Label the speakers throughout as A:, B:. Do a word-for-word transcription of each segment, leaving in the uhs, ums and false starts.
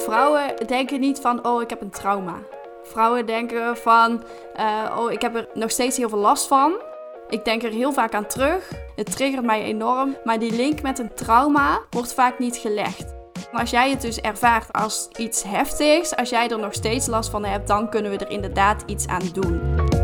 A: vrouwen denken niet van, oh, ik heb een trauma. Vrouwen denken van, uh, oh, ik heb er nog steeds heel veel last van. Ik denk er heel vaak aan terug. Het triggert mij enorm. Maar die link met een trauma wordt vaak niet gelegd. Als jij het dus ervaart als iets heftigs, als jij er nog steeds last van hebt, dan kunnen we er inderdaad iets aan doen.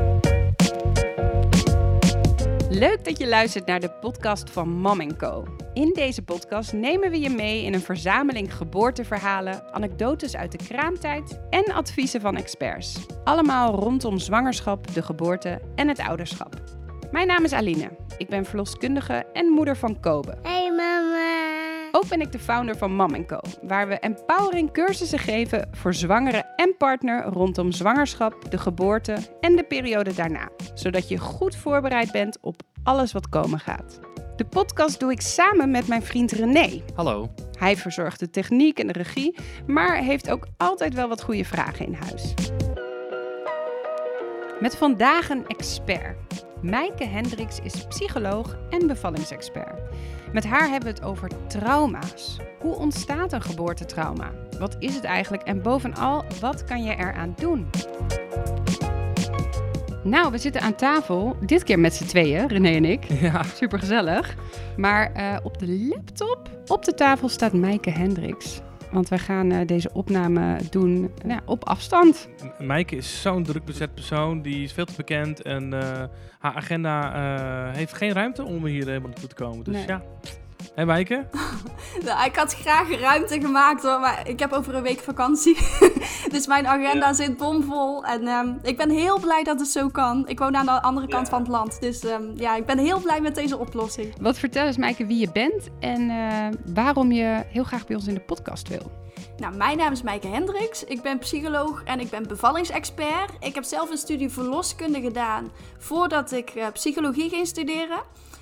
B: Leuk dat je luistert naar de podcast van Mom en Co. In deze podcast nemen we je mee in een verzameling geboorteverhalen, anekdotes uit de kraamtijd en adviezen van experts. Allemaal rondom zwangerschap, de geboorte en het ouderschap. Mijn naam is Aline. Ik ben verloskundige en moeder van Kobe.
C: Hey mama!
B: Ook ben ik de founder van Mom en Co, waar we empowering cursussen geven voor zwangere en partner rondom zwangerschap, de geboorte en de periode daarna. Zodat je goed voorbereid bent op alles wat komen gaat. De podcast doe ik samen met mijn vriend René.
D: Hallo.
B: Hij verzorgt de techniek en de regie, maar heeft ook altijd wel wat goede vragen in huis. Met vandaag een expert. Mijke Hendricks is psycholoog en bevallingsexpert. Met haar hebben we het over trauma's. Hoe ontstaat een geboortetrauma? Wat is het eigenlijk? En bovenal, wat kan je eraan doen? Nou, we zitten aan tafel, dit keer met z'n tweeën, René en ik.
D: Ja.
B: Super gezellig. Maar uh, op de laptop, op de tafel staat Mijke Hendricks. Want wij gaan uh, deze opname doen nou, op afstand.
D: Mijke is zo'n druk bezet persoon, die is veel te bekend en uh, haar agenda uh, heeft geen ruimte om hier helemaal naartoe te komen. Dus nee. Ja. Hé Mijke?
A: Nou, ik had graag ruimte gemaakt hoor, maar ik heb over een week vakantie. Dus mijn agenda ja. zit bomvol. En um, ik ben heel blij dat het zo kan. Ik woon aan de andere kant ja. van het land. Dus um, ja, ik ben heel blij met deze oplossing.
B: Wat vertel eens Mijke wie je bent en uh, waarom je heel graag bij ons in de podcast wil.
A: Nou, mijn naam is Mijke Hendricks. Ik ben psycholoog en ik ben bevallingsexpert. Ik heb zelf een studie verloskunde gedaan voordat ik uh, psychologie ging studeren.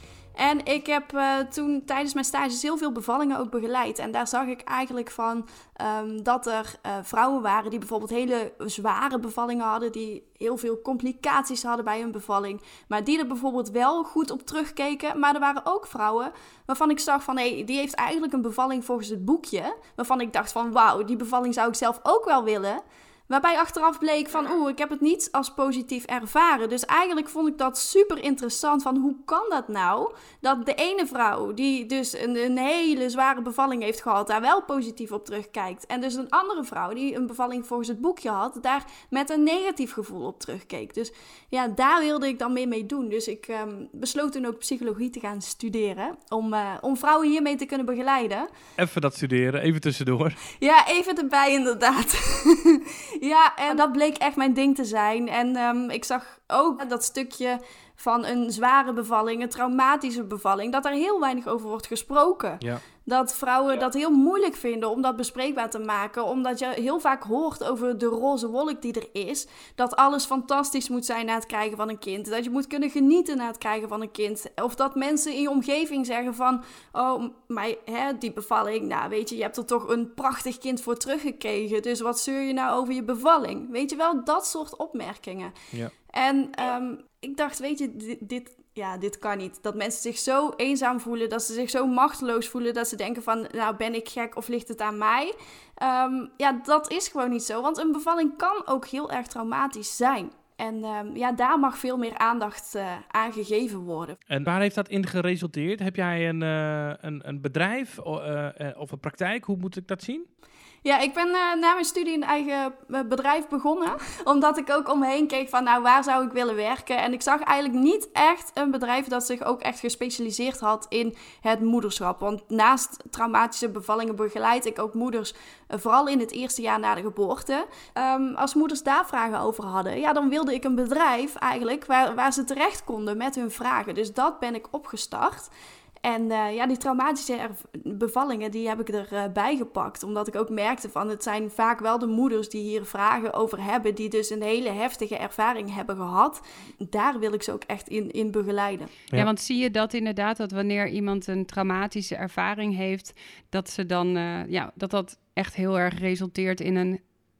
A: En ik heb uh, toen tijdens mijn stages heel veel bevallingen ook begeleid. En daar zag ik eigenlijk van um, dat er uh, vrouwen waren die bijvoorbeeld hele zware bevallingen hadden. Die heel veel complicaties hadden bij hun bevalling. Maar die er bijvoorbeeld wel goed op terugkeken. Maar er waren ook vrouwen waarvan ik zag van hé, hey, die heeft eigenlijk een bevalling volgens het boekje. Waarvan ik dacht van wauw, die bevalling zou ik zelf ook wel willen. Waarbij achteraf bleek van, oeh, ik heb het niet als positief ervaren. Dus eigenlijk vond ik dat super interessant van, hoe kan dat nou? Dat de ene vrouw, die dus een, een hele zware bevalling heeft gehad, daar wel positief op terugkijkt. En dus een andere vrouw, die een bevalling volgens het boekje had, daar met een negatief gevoel op terugkeek. Dus ja, daar wilde ik dan meer mee doen. Dus ik um, besloot toen ook psychologie te gaan studeren, om, uh, om vrouwen hiermee te kunnen begeleiden.
D: Even dat studeren, even tussendoor.
A: Ja, even erbij inderdaad. Ja, en dat bleek echt mijn ding te zijn. En um, ik zag ook dat stukje van een zware bevalling, een traumatische bevalling, dat er heel weinig over wordt gesproken. Ja. Dat vrouwen ja. dat heel moeilijk vinden om dat bespreekbaar te maken. Omdat je heel vaak hoort over de roze wolk die er is. Dat alles fantastisch moet zijn na het krijgen van een kind. Dat je moet kunnen genieten na het krijgen van een kind. Of dat mensen in je omgeving zeggen van, oh, maar hè, die bevalling, nou weet je, je hebt er toch een prachtig kind voor teruggekregen. Dus wat zeur je nou over je bevalling? Weet je wel, dat soort opmerkingen. Ja. En um, ik dacht, weet je, dit, dit, ja, dit kan niet. Dat mensen zich zo eenzaam voelen, dat ze zich zo machteloos voelen, dat ze denken van, nou ben ik gek of ligt het aan mij? Um, ja, dat is gewoon niet zo, want een bevalling kan ook heel erg traumatisch zijn. En um, ja, daar mag veel meer aandacht uh, aan gegeven worden.
D: En waar heeft dat in geresulteerd? Heb jij een, uh, een, een bedrijf uh, uh, of een praktijk? Hoe moet ik dat zien?
A: Ja, ik ben uh, na mijn studie een eigen uh, bedrijf begonnen. Omdat ik ook om me heen keek van, nou, waar zou ik willen werken? En ik zag eigenlijk niet echt een bedrijf dat zich ook echt gespecialiseerd had in het moederschap. Want naast traumatische bevallingen begeleid ik ook moeders, uh, vooral in het eerste jaar na de geboorte. Um, als moeders daar vragen over hadden, ja, dan wilde ik een bedrijf eigenlijk waar, waar ze terecht konden met hun vragen. Dus dat ben ik opgestart. En uh, ja, die traumatische erv- bevallingen, die heb ik erbij uh, gepakt. Omdat ik ook merkte van, het zijn vaak wel de moeders die hier vragen over hebben. Die dus een hele heftige ervaring hebben gehad. Daar wil ik ze ook echt in, in begeleiden.
B: Ja. ja, want zie je dat inderdaad, dat wanneer iemand een traumatische ervaring heeft, dat ze dan, uh, ja, dat dat echt heel erg resulteert in een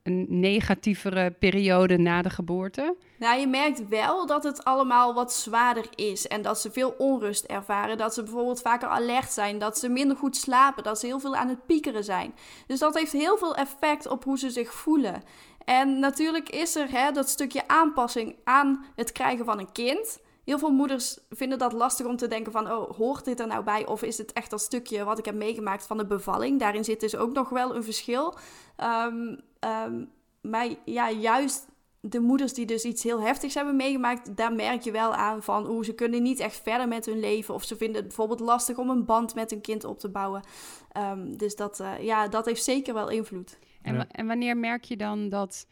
B: een negatievere periode na de geboorte?
A: Nou, je merkt wel dat het allemaal wat zwaarder is. En dat ze veel onrust ervaren. Dat ze bijvoorbeeld vaker alert zijn. Dat ze minder goed slapen. Dat ze heel veel aan het piekeren zijn. Dus dat heeft heel veel effect op hoe ze zich voelen. En natuurlijk is er hè, dat stukje aanpassing aan het krijgen van een kind. Heel veel moeders vinden dat lastig om te denken van, oh, hoort dit er nou bij? Of is het echt dat stukje wat ik heb meegemaakt van de bevalling? Daarin zit dus ook nog wel een verschil. Um, um, maar ja, juist de moeders die dus iets heel heftigs hebben meegemaakt, daar merk je wel aan van, hoe ze kunnen niet echt verder met hun leven. Of ze vinden het bijvoorbeeld lastig om een band met hun kind op te bouwen. Um, dus dat, uh, ja, dat heeft zeker wel invloed.
B: En,
D: Ja.
B: en wanneer merk je dan dat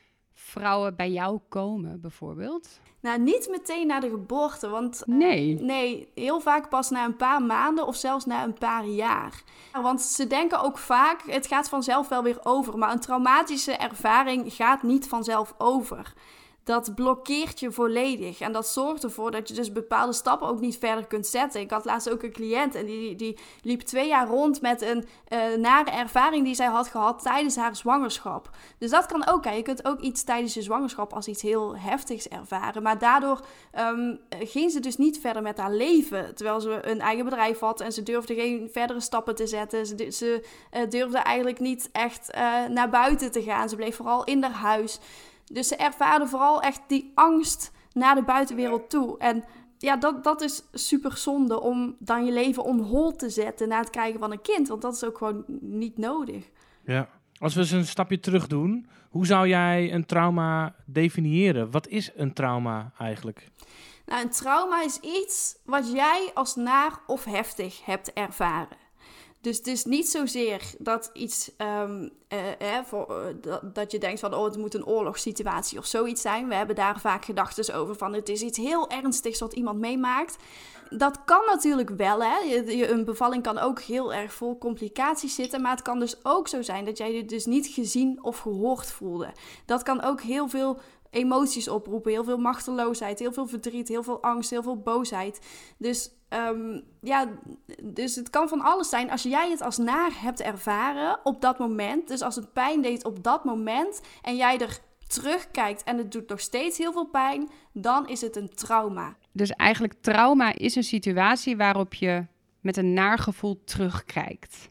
B: vrouwen bij jou komen, bijvoorbeeld?
A: Nou, niet meteen na de geboorte, want uh,
B: Nee.
A: nee, heel vaak pas na een paar maanden of zelfs na een paar jaar. Want ze denken ook vaak, het gaat vanzelf wel weer over. Maar een traumatische ervaring gaat niet vanzelf over. Dat blokkeert je volledig. En dat zorgt ervoor dat je dus bepaalde stappen ook niet verder kunt zetten. Ik had laatst ook een cliënt en die, die liep twee jaar rond met een uh, nare ervaring die zij had gehad tijdens haar zwangerschap. Dus dat kan ook. Hè. Je kunt ook iets tijdens je zwangerschap als iets heel heftigs ervaren. Maar daardoor um, ging ze dus niet verder met haar leven. Terwijl ze een eigen bedrijf had en ze durfde geen verdere stappen te zetten. Ze, ze uh, durfde eigenlijk niet echt uh, naar buiten te gaan. Ze bleef vooral in haar huis. Dus ze ervaren vooral echt die angst naar de buitenwereld toe. En ja, dat, dat is super zonde om dan je leven on hold te zetten na het krijgen van een kind. Want dat is ook gewoon niet nodig.
D: Ja. Als we eens een stapje terug doen, hoe zou jij een trauma definiëren? Wat is een trauma eigenlijk?
A: Nou, een trauma is iets wat jij als naar of heftig hebt ervaren. Dus het is niet zozeer dat iets, um, uh, eh, voor, uh, dat, dat je denkt van, oh, het moet een oorlogssituatie of zoiets zijn. We hebben daar vaak gedachten over van, het is iets heel ernstigs wat iemand meemaakt. Dat kan natuurlijk wel, hè. Je, je, een bevalling kan ook heel erg vol complicaties zitten, maar het kan dus ook zo zijn dat jij je dus niet gezien of gehoord voelde. Dat kan ook heel veel emoties oproepen, heel veel machteloosheid, heel veel verdriet, heel veel angst, heel veel boosheid. Dus um, ja, dus het kan van alles zijn. Als jij het als naar hebt ervaren op dat moment, dus als het pijn deed op dat moment en jij er terugkijkt en het doet nog steeds heel veel pijn, dan is het een trauma.
B: Dus eigenlijk trauma is een situatie waarop je met een naar gevoel terugkijkt.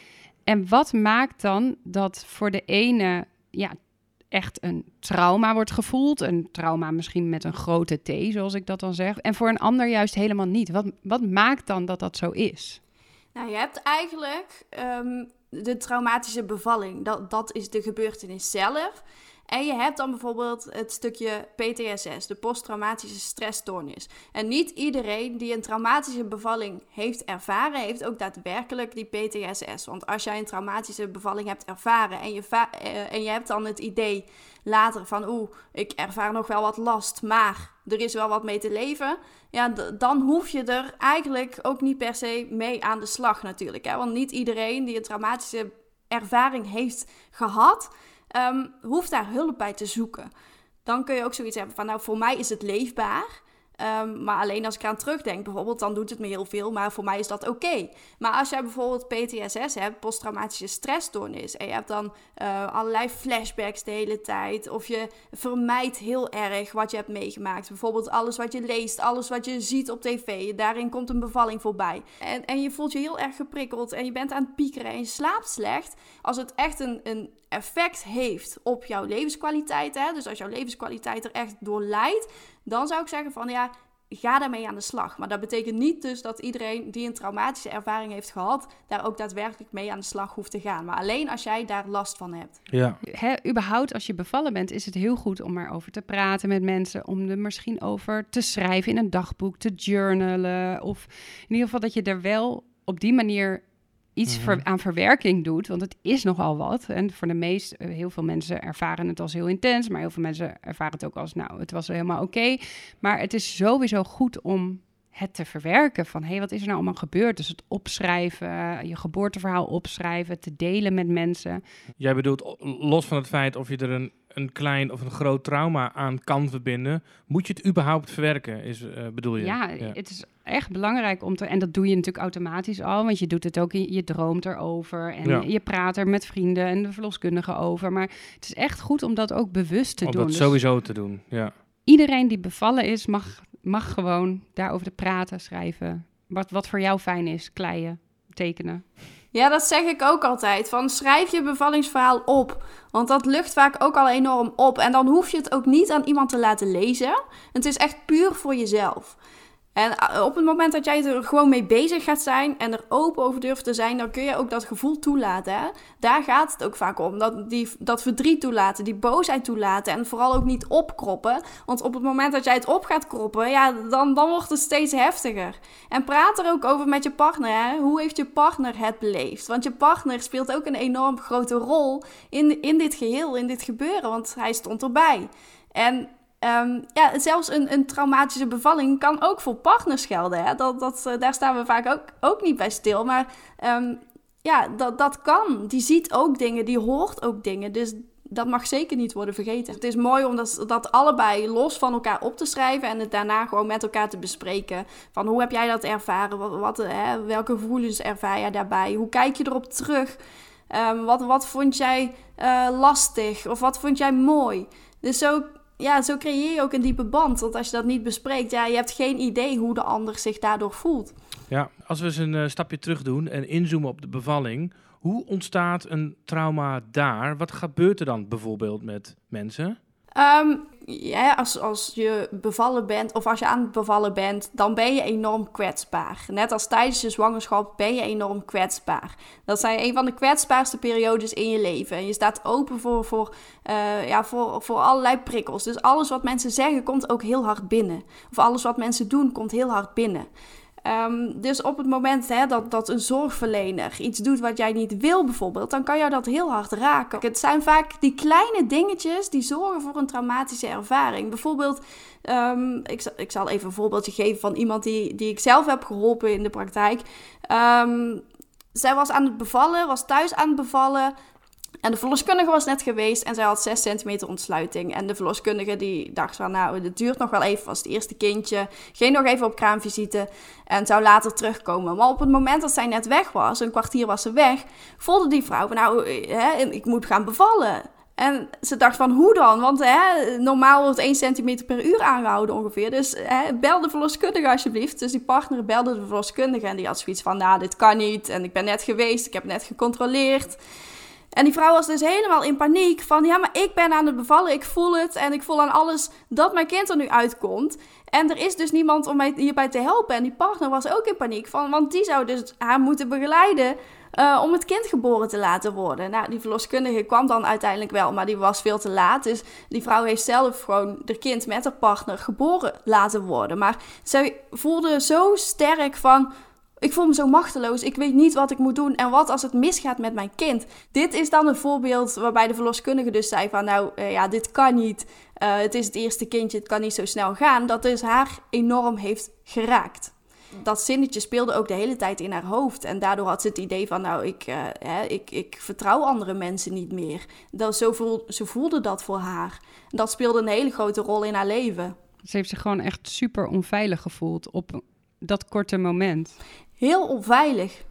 B: En wat maakt dan dat voor de ene ja, echt een trauma wordt gevoeld? Een trauma misschien met een grote T, zoals ik dat dan zeg. En voor een ander juist helemaal niet. Wat, wat maakt dan dat dat zo is?
A: Nou, je hebt eigenlijk um, de traumatische bevalling. Dat, dat is de gebeurtenis zelf. En je hebt dan bijvoorbeeld het stukje P T S S, de posttraumatische stressstoornis. En niet iedereen die een traumatische bevalling heeft ervaren, heeft ook daadwerkelijk die P T S S. Want als jij een traumatische bevalling hebt ervaren en je, va- uh, en je hebt dan het idee later van, oeh, ik ervaar nog wel wat last, maar er is wel wat mee te leven. Ja, d- dan hoef je er eigenlijk ook niet per se mee aan de slag natuurlijk. Hè? Want niet iedereen die een traumatische ervaring heeft gehad, Um, hoeft daar hulp bij te zoeken. Dan kun je ook zoiets hebben van, nou, voor mij is het leefbaar. Um, maar alleen als ik aan terugdenk bijvoorbeeld, dan doet het me heel veel. Maar voor mij is dat oké. Okay. Maar als jij bijvoorbeeld P T S S hebt, posttraumatische stressstoornis, en je hebt dan uh, allerlei flashbacks de hele tijd, of je vermijdt heel erg wat je hebt meegemaakt. Bijvoorbeeld alles wat je leest, alles wat je ziet op tv. Daarin komt een bevalling voorbij. En, en je voelt je heel erg geprikkeld en je bent aan het piekeren en je slaapt slecht. Als het echt een, een effect heeft op jouw levenskwaliteit, hè, dus als jouw levenskwaliteit er echt door lijdt, dan zou ik zeggen van ja, ga daarmee aan de slag. Maar dat betekent niet dus dat iedereen die een traumatische ervaring heeft gehad, daar ook daadwerkelijk mee aan de slag hoeft te gaan. Maar alleen als jij daar last van hebt.
D: Ja.
B: He, überhaupt, als je bevallen bent, is het heel goed om erover te praten met mensen, om er misschien over te schrijven in een dagboek, te journalen, of in ieder geval dat je er wel op die manier iets
D: Mm-hmm.
B: ver, aan verwerking doet, want het is nogal wat. En voor de meest, heel veel mensen ervaren het als heel intens, maar heel veel mensen ervaren het ook als, nou, het was helemaal oké. Okay. Maar het is sowieso goed om het te verwerken van, hé, hey, wat is er nou allemaal gebeurd? Dus het opschrijven, je geboorteverhaal opschrijven, te delen met mensen.
D: Jij bedoelt, los van het feit of je er een, een klein of een groot trauma aan kan verbinden, moet je het überhaupt verwerken, is, uh, bedoel je?
B: Ja, ja, het is echt belangrijk om te... En dat doe je natuurlijk automatisch al, want je doet het ook, in, je droomt erover en ja. je praat er met vrienden en de verloskundigen over. Maar het is echt goed om dat ook bewust te
D: om
B: doen.
D: Om dat
B: dus
D: sowieso te doen, ja.
B: Iedereen die bevallen is, mag, mag gewoon daarover te praten, schrijven. Wat, wat voor jou fijn is, kleien, tekenen.
A: Ja, dat zeg ik ook altijd. Van schrijf je bevallingsverhaal op. Want dat lucht vaak ook al enorm op. En dan hoef je het ook niet aan iemand te laten lezen. Het is echt puur voor jezelf. En op het moment dat jij er gewoon mee bezig gaat zijn en er open over durft te zijn, dan kun je ook dat gevoel toelaten. Hè? Daar gaat het ook vaak om. Dat, die, dat verdriet toelaten, die boosheid toelaten en vooral ook niet opkroppen. Want op het moment dat jij het op gaat kroppen, ja, dan, dan wordt het steeds heftiger. En praat er ook over met je partner. Hè? Hoe heeft je partner het beleefd? Want je partner speelt ook een enorm grote rol in, in dit geheel, in dit gebeuren. Want hij stond erbij. En Um, ja, zelfs een, een traumatische bevalling kan ook voor partners gelden. Hè? Dat, dat, uh, daar staan we vaak ook, ook niet bij stil. Maar um, ja, dat, dat kan. Die ziet ook dingen, die hoort ook dingen. Dus dat mag zeker niet worden vergeten. Het is mooi om dat, dat allebei los van elkaar op te schrijven en het daarna gewoon met elkaar te bespreken. Van hoe heb jij dat ervaren? Wat, wat, hè? Welke gevoelens ervaar jij daarbij? Hoe kijk je erop terug? Um, wat, wat vond jij uh, lastig? Of wat vond jij mooi? Dus zo... Ja, zo creëer je ook een diepe band. Want als je dat niet bespreekt, ja, je hebt geen idee hoe de ander zich daardoor voelt.
D: Ja, als we eens een uh, stapje terug doen en inzoomen op de bevalling. Hoe ontstaat een trauma daar? Wat gebeurt er dan bijvoorbeeld met mensen?
A: Um, ja, als, als je bevallen bent of als je aan het bevallen bent, dan ben je enorm kwetsbaar. Net als tijdens je zwangerschap ben je enorm kwetsbaar. Dat zijn een van de kwetsbaarste periodes in je leven. En je staat open voor, voor, uh, ja, voor, voor allerlei prikkels. Dus alles wat mensen zeggen komt ook heel hard binnen. Of alles wat mensen doen komt heel hard binnen. Um, dus op het moment hè, dat, dat een zorgverlener iets doet wat jij niet wil bijvoorbeeld, dan kan jou dat heel hard raken. Het zijn vaak die kleine dingetjes die zorgen voor een traumatische ervaring. Bijvoorbeeld, um, ik, ik zal even een voorbeeldje geven van iemand die, die ik zelf heb geholpen in de praktijk. Um, zij was aan het bevallen, was thuis aan het bevallen. En de verloskundige was net geweest en zij had zes centimeter ontsluiting. En de verloskundige die dacht van, nou, het duurt nog wel even, was het eerste kindje. Ging nog even op kraamvisite en zou later terugkomen. Maar op het moment dat zij net weg was, een kwartier was ze weg, voelde die vrouw van, nou, hè, ik moet gaan bevallen. En ze dacht van, hoe dan? Want hè, normaal wordt één centimeter per uur aangehouden ongeveer. Dus hè, bel de verloskundige alsjeblieft. Dus die partner belde de verloskundige en die had zoiets van, nou, dit kan niet. En ik ben net geweest, ik heb net gecontroleerd. En die vrouw was dus helemaal in paniek van, ja, maar ik ben aan het bevallen, ik voel het en ik voel aan alles dat mijn kind er nu uitkomt. En er is dus niemand om mij hierbij te helpen. En die partner was ook in paniek van, want die zou dus haar moeten begeleiden uh, om het kind geboren te laten worden. Nou, die verloskundige kwam dan uiteindelijk wel, maar die was veel te laat. Dus die vrouw heeft zelf gewoon haar kind met haar partner geboren laten worden. Maar zij voelde zo sterk van, ik voel me zo machteloos, ik weet niet wat ik moet doen en wat als het misgaat met mijn kind. Dit is dan een voorbeeld waarbij de verloskundige dus zei van, nou uh, ja, dit kan niet. Uh, het is het eerste kindje, het kan niet zo snel gaan. Dat dus haar enorm heeft geraakt. Dat zinnetje speelde ook de hele tijd in haar hoofd. En daardoor had ze het idee van, nou, ik, uh, hè, ik, ik vertrouw andere mensen niet meer. Dat, zo, voel, zo voelde dat voor haar. Dat speelde een hele grote rol in haar leven.
B: Ze heeft zich gewoon echt super onveilig gevoeld op dat korte moment.
A: Heel onveilig.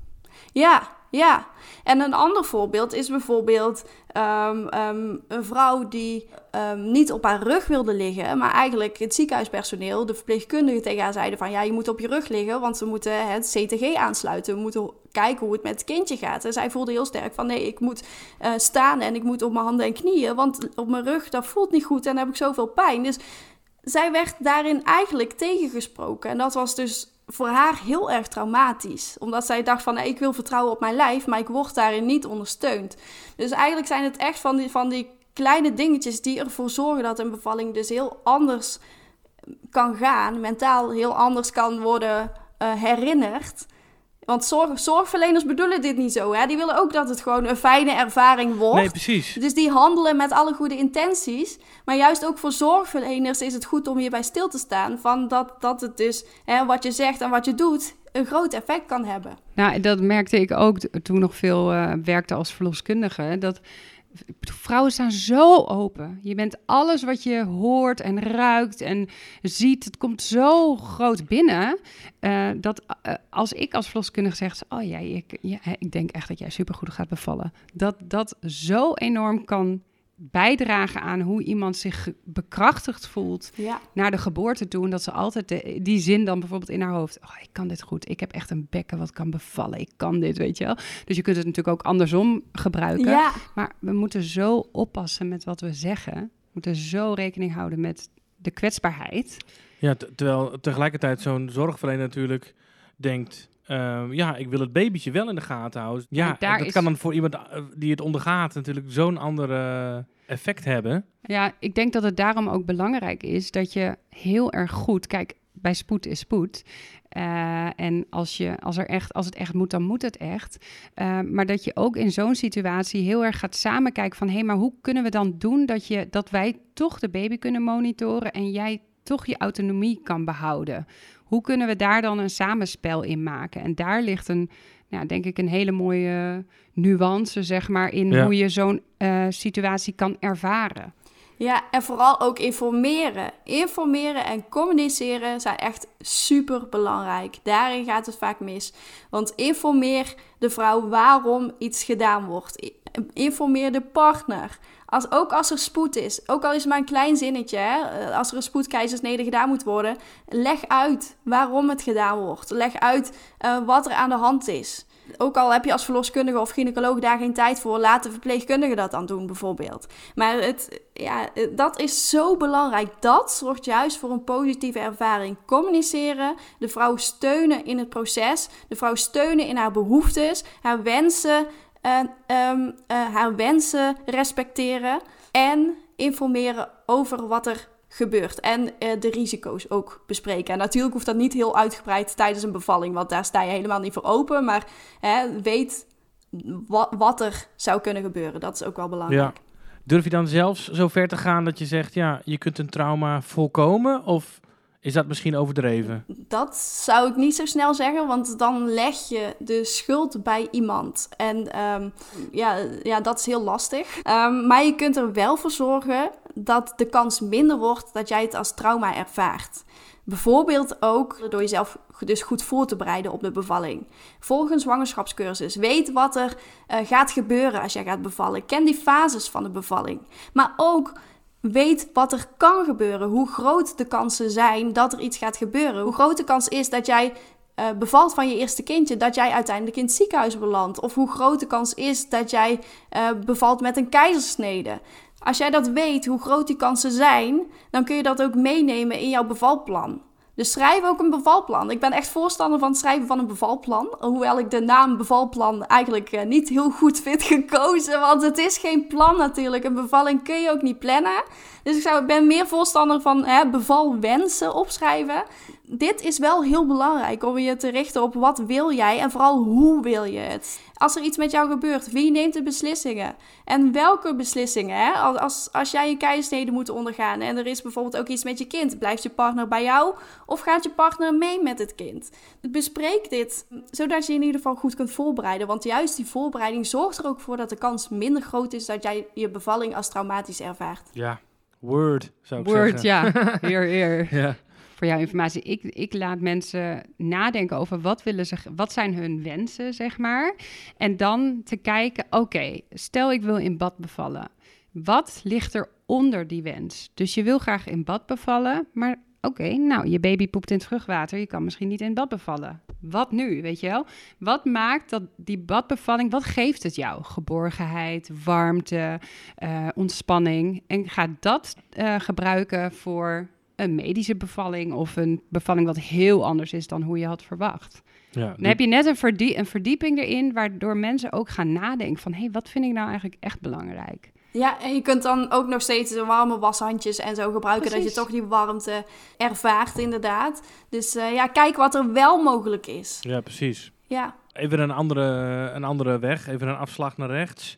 A: Ja, ja. En een ander voorbeeld is bijvoorbeeld um, um, een vrouw die um, niet op haar rug wilde liggen, maar eigenlijk het ziekenhuispersoneel, de verpleegkundigen tegen haar zeiden van, ja, je moet op je rug liggen, want we moeten het C T G aansluiten. We moeten kijken hoe het met het kindje gaat. En zij voelde heel sterk van, nee, ik moet uh, staan en ik moet op mijn handen en knieën, want op mijn rug, dat voelt niet goed en dan heb ik zoveel pijn. Dus zij werd daarin eigenlijk tegengesproken. En dat was dus voor haar heel erg traumatisch. Omdat zij dacht van, ik wil vertrouwen op mijn lijf, maar ik word daarin niet ondersteund. Dus eigenlijk zijn het echt van die, van die kleine dingetjes die ervoor zorgen dat een bevalling dus heel anders kan gaan. Mentaal heel anders kan worden uh, herinnerd. Want zorg, zorgverleners bedoelen dit niet zo. Hè? Die willen ook dat het gewoon een fijne ervaring wordt.
D: Nee, precies.
A: Dus die handelen met alle goede intenties. Maar juist ook voor zorgverleners is het goed om hierbij stil te staan. Van dat, dat het dus, hè, wat je zegt en wat je doet, een groot effect kan hebben.
B: Nou, dat merkte ik ook toen ik nog veel uh, werkte als verloskundige. Dat vrouwen staan zo open. Je bent alles wat je hoort en ruikt en ziet, het komt zo groot binnen. Uh, dat uh, als ik als verloskundige zeg, oh ja, ik, ja, ik denk echt dat jij supergoed gaat bevallen. Dat dat zo enorm kan bijdragen aan hoe iemand zich bekrachtigd voelt ja. naar de geboorte toe. En dat ze altijd de, die zin dan bijvoorbeeld in haar hoofd. Oh, ik kan dit goed. Ik heb echt een bekken wat kan bevallen. Ik kan dit, weet je wel. Dus je kunt het natuurlijk ook andersom gebruiken. Ja. Maar we moeten zo oppassen met wat we zeggen. We moeten zo rekening houden met de kwetsbaarheid.
D: Ja, t- terwijl tegelijkertijd zo'n zorgverlener natuurlijk denkt, Uh, ja, ik wil het babytje wel in de gaten houden. Ja, dat is... kan dan voor iemand die het ondergaat natuurlijk zo'n ander uh, effect hebben.
B: Ja, ik denk dat het daarom ook belangrijk is dat je heel erg goed... Kijk, bij spoed is spoed. Uh, en als, je, als, er echt, als het echt moet, dan moet het echt. Uh, maar dat je ook in zo'n situatie heel erg gaat samenkijken van... hé, hey, maar hoe kunnen we dan doen dat, je, dat wij toch de baby kunnen monitoren... en jij toch je autonomie kan behouden? Hoe kunnen we daar dan een samenspel in maken? En daar ligt een, nou, denk ik, een hele mooie nuance, zeg maar, in ja. hoe je zo'n uh, situatie kan ervaren.
A: Ja, en vooral ook informeren. Informeren en communiceren zijn echt super belangrijk. Daarin gaat het vaak mis. Want informeer de vrouw waarom iets gedaan wordt. Informeer de partner. Als, ook als er spoed is. Ook al is het maar een klein zinnetje. Hè? Als er een spoedkeizersnede gedaan moet worden. Leg uit waarom het gedaan wordt. Leg uit uh, wat er aan de hand is. Ook al heb je als verloskundige of gynaecoloog daar geen tijd voor, laat de verpleegkundige dat dan doen bijvoorbeeld. Maar het, ja, dat is zo belangrijk. Dat zorgt juist voor een positieve ervaring. Communiceren, de vrouw steunen in het proces, de vrouw steunen in haar behoeftes, haar wensen, uh, um, uh, haar wensen respecteren en informeren over wat er gebeurt. En uh, de risico's ook bespreken. En natuurlijk hoeft dat niet heel uitgebreid tijdens een bevalling, want daar sta je helemaal niet voor open. Maar hè, weet wat, wat er zou kunnen gebeuren. Dat is ook wel belangrijk. Ja.
D: Durf je dan zelfs zo ver te gaan dat je zegt, ja, je kunt een trauma voorkomen? Of is dat misschien overdreven?
A: Dat zou ik niet zo snel zeggen, want dan leg je de schuld bij iemand. En um, ja, ja, dat is heel lastig. Um, maar je kunt er wel voor zorgen dat de kans minder wordt dat jij het als trauma ervaart. Bijvoorbeeld ook door jezelf dus goed voor te bereiden op de bevalling. Volg een zwangerschapscursus. Weet wat er uh, gaat gebeuren als jij gaat bevallen. Ken die fases van de bevalling. Maar ook weet wat er kan gebeuren. Hoe groot de kansen zijn dat er iets gaat gebeuren. Hoe groot de kans is dat jij uh, bevalt van je eerste kindje, dat jij uiteindelijk in het ziekenhuis belandt. Of hoe groot de kans is dat jij uh, bevalt met een keizersnede. Als jij dat weet, hoe groot die kansen zijn, dan kun je dat ook meenemen in jouw bevalplan. Dus schrijf ook een bevalplan. Ik ben echt voorstander van het schrijven van een bevalplan. Hoewel ik de naam bevalplan eigenlijk uh, niet heel goed vind gekozen. Want het is geen plan natuurlijk. Een bevalling kun je ook niet plannen. Dus ik zou, ben meer voorstander van hè, bevalwensen opschrijven. Dit is wel heel belangrijk om je te richten op wat wil jij en vooral hoe wil je het. Als er iets met jou gebeurt, wie neemt de beslissingen? En welke beslissingen? Hè? Als, als jij een keizersnede moet ondergaan en er is bijvoorbeeld ook iets met je kind, blijft je partner bij jou of gaat je partner mee met het kind? Bespreek dit, zodat je in ieder geval goed kunt voorbereiden. Want juist die voorbereiding zorgt er ook voor dat de kans minder groot is dat jij je bevalling als traumatisch ervaart.
D: Ja, word zou ik
B: word,
D: zeggen.
B: Word, ja. Heer, heer.
D: Ja.
B: Voor jouw informatie. Ik, ik laat mensen nadenken over wat willen ze, wat zijn hun wensen, zeg maar. En dan te kijken, oké, okay, stel ik wil in bad bevallen. Wat ligt er onder die wens? Dus je wil graag in bad bevallen, maar oké, okay, nou, je baby poept in het vruchtwater. Je kan misschien niet in bad bevallen. Wat nu, weet je wel? Wat maakt dat die badbevalling, wat geeft het jou? Geborgenheid, warmte, uh, ontspanning. En ga dat uh, gebruiken voor een medische bevalling of een bevalling wat heel anders is dan hoe je had verwacht. Ja, dan die... heb je net een, verdie- een verdieping erin, waardoor mensen ook gaan nadenken van, hé, hey, wat vind ik nou eigenlijk echt belangrijk?
A: Ja, en je kunt dan ook nog steeds de warme washandjes en zo gebruiken, Precies. dat je toch die warmte ervaart inderdaad. Dus uh, ja, kijk wat er wel mogelijk is.
D: Ja, precies.
A: Ja.
D: Even een andere, een andere weg, even een afslag naar rechts.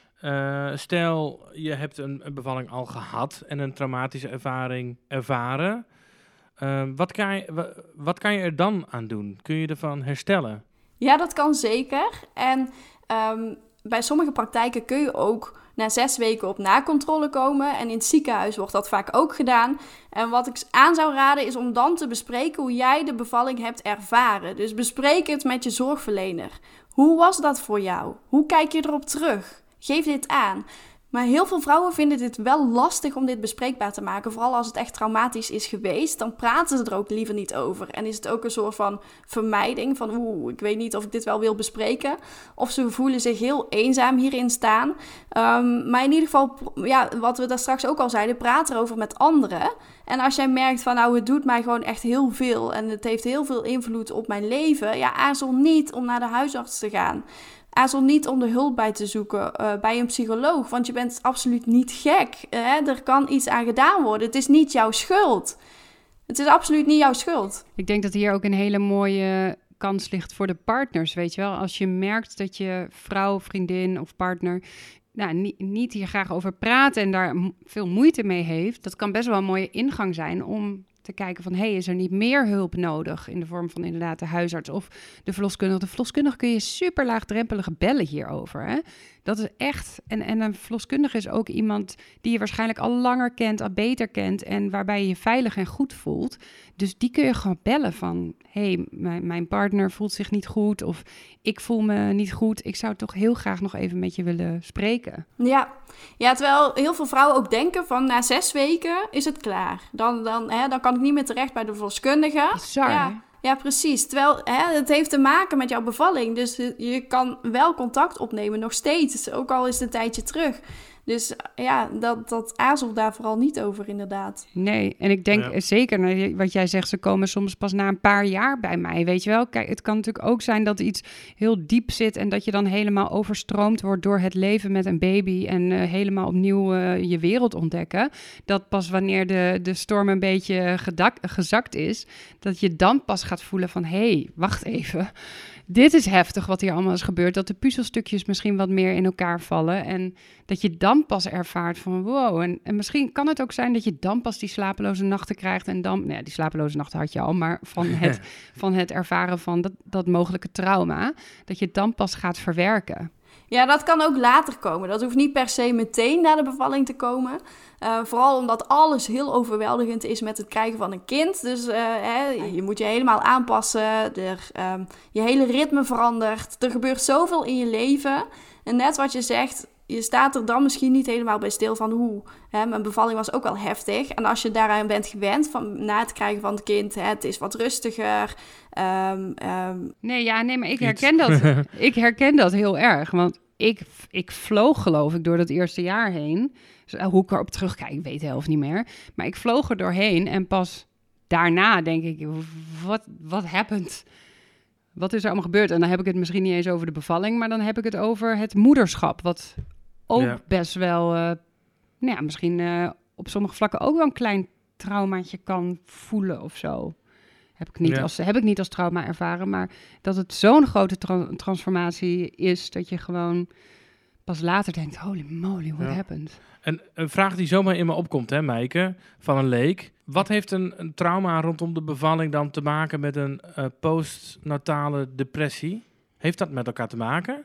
D: Uh, stel, je hebt een, een bevalling al gehad en een traumatische ervaring ervaren. Uh, wat, kan je, w- wat kan je er dan aan doen? Kun je ervan herstellen?
A: Ja, dat kan zeker. En um, bij sommige praktijken kun je ook na zes weken op nakontrole komen. En in het ziekenhuis wordt dat vaak ook gedaan. En wat ik aan zou raden is om dan te bespreken hoe jij de bevalling hebt ervaren. Dus bespreek het met je zorgverlener. Hoe was dat voor jou? Hoe kijk je erop terug? Geef dit aan. Maar heel veel vrouwen vinden dit wel lastig om dit bespreekbaar te maken. Vooral als het echt traumatisch is geweest. Dan praten ze er ook liever niet over. En is het ook een soort van vermijding. Van oeh, ik weet niet of ik dit wel wil bespreken. Of ze voelen zich heel eenzaam hierin staan. Um, maar in ieder geval, ja, wat we daar straks ook al zeiden. Praat erover met anderen. En als jij merkt van nou, het doet mij gewoon echt heel veel. En het heeft heel veel invloed op mijn leven. Ja, aarzel niet om naar de huisarts te gaan. Aarzel niet om de hulp bij te zoeken uh, bij een psycholoog. Want je bent absoluut niet gek. Hè? Er kan iets aan gedaan worden. Het is niet jouw schuld. Het is absoluut niet jouw schuld.
B: Ik denk dat hier ook een hele mooie kans ligt voor de partners, weet je wel. Als je merkt dat je vrouw, vriendin of partner nou, niet, niet hier graag over praat en daar m- veel moeite mee heeft, dat kan best wel een mooie ingang zijn om te kijken van, hé, hey, is er niet meer hulp nodig in de vorm van inderdaad de huisarts of de verloskundige. De verloskundige kun je super laagdrempelig bellen hierover, hè. Dat is echt, en, en een verloskundige is ook iemand die je waarschijnlijk al langer kent, al beter kent en waarbij je je veilig en goed voelt. Dus die kun je gewoon bellen van, hé, hey, mijn, mijn partner voelt zich niet goed of ik voel me niet goed. Ik zou toch heel graag nog even met je willen spreken.
A: Ja, ja, terwijl heel veel vrouwen ook denken van na zes weken is het klaar. Dan, dan, hè, dan kan ik niet meer terecht bij de verloskundige.
B: Bizar,
A: ja. Ja, precies. Terwijl hè, het heeft te maken met jouw bevalling. Dus je kan wel contact opnemen, nog steeds. Ook al is het een tijdje terug. Dus ja, dat, dat aarzelt daar vooral niet over, inderdaad.
B: Nee, en ik denk ja. zeker, wat jij zegt, ze komen soms pas na een paar jaar bij mij, weet je wel. Kijk, het kan natuurlijk ook zijn dat iets heel diep zit en dat je dan helemaal overstroomd wordt door het leven met een baby en uh, helemaal opnieuw uh, je wereld ontdekken. Dat pas wanneer de, de storm een beetje gedak, gezakt is, dat je dan pas gaat voelen van, hé, hey, wacht even. Dit is heftig wat hier allemaal is gebeurd. Dat de puzzelstukjes misschien wat meer in elkaar vallen. En dat je dan pas ervaart van wow. En, en misschien kan het ook zijn dat je dan pas die slapeloze nachten krijgt. En dan, nou ja, die slapeloze nachten had je al. Maar van het, van het ervaren van dat, dat mogelijke trauma. Dat je het dan pas gaat verwerken.
A: Ja, dat kan ook later komen. Dat hoeft niet per se meteen na de bevalling te komen. Uh, vooral omdat alles heel overweldigend is met het krijgen van een kind. Dus uh, hè, je moet je helemaal aanpassen. Er, um, je hele ritme verandert. Er gebeurt zoveel in je leven. En net wat je zegt, je staat er dan misschien niet helemaal bij stil van hoe. Hè, mijn bevalling was ook wel heftig. En als je daaraan bent gewend, van, na het krijgen van het kind, hè, het is wat rustiger. Um, um...
B: Nee, ja, nee, maar ik herken dat. ik herken dat heel erg. Want ik, ik vloog, geloof ik, door dat eerste jaar heen. Dus, uh, hoe ik erop terugkijk, ik weet het helft niet meer. Maar ik vloog er doorheen en pas daarna denk ik, wat what happened? Wat is er allemaal gebeurd? En dan heb ik het misschien niet eens over de bevalling, maar dan heb ik het over het moederschap. Wat ook ja. best wel, uh, nou ja, misschien uh, op sommige vlakken ook wel een klein traumaatje kan voelen of zo. Heb ik, niet ja. als, heb ik niet als trauma ervaren, maar dat het zo'n grote tra- transformatie is, dat je gewoon pas later denkt, holy moly, what ja. happened?
D: En een vraag die zomaar in me opkomt, hè, Meike, van een leek. Wat heeft een, een trauma rondom de bevalling dan te maken met een uh, postnatale depressie? Heeft dat met elkaar te maken?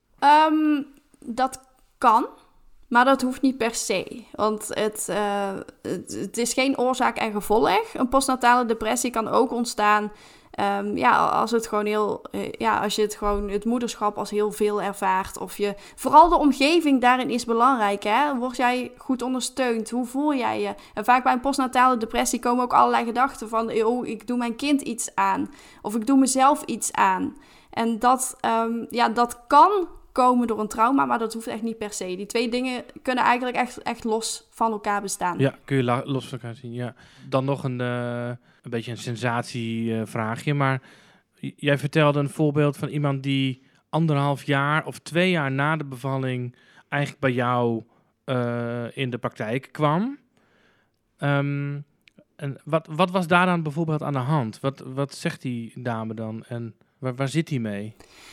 A: Um, dat kan, maar dat hoeft niet per se. Want het, uh, het, het is geen oorzaak en gevolg. Een postnatale depressie kan ook ontstaan Um, ja, als het gewoon heel, uh, ja, als je het gewoon het moederschap als heel veel ervaart, of je, vooral de omgeving daarin is belangrijk, hè? Word jij goed ondersteund? Hoe voel jij je? En vaak bij een postnatale depressie komen ook allerlei gedachten van, oh, ik doe mijn kind iets aan, of ik doe mezelf iets aan. En dat, um, ja, dat kan komen door een trauma, maar dat hoeft echt niet per se. Die twee dingen kunnen eigenlijk echt, echt los van elkaar bestaan.
D: Ja, kun je la- los van elkaar zien, ja. Dan nog een, uh, een beetje een sensatievraagje, uh, maar j- jij vertelde een voorbeeld van iemand die anderhalf jaar of twee jaar na de bevalling eigenlijk bij jou uh, in de praktijk kwam. Um, en wat, wat was daar dan bijvoorbeeld aan de hand? Wat, wat zegt die dame dan? En Waar, waar zit hij mee?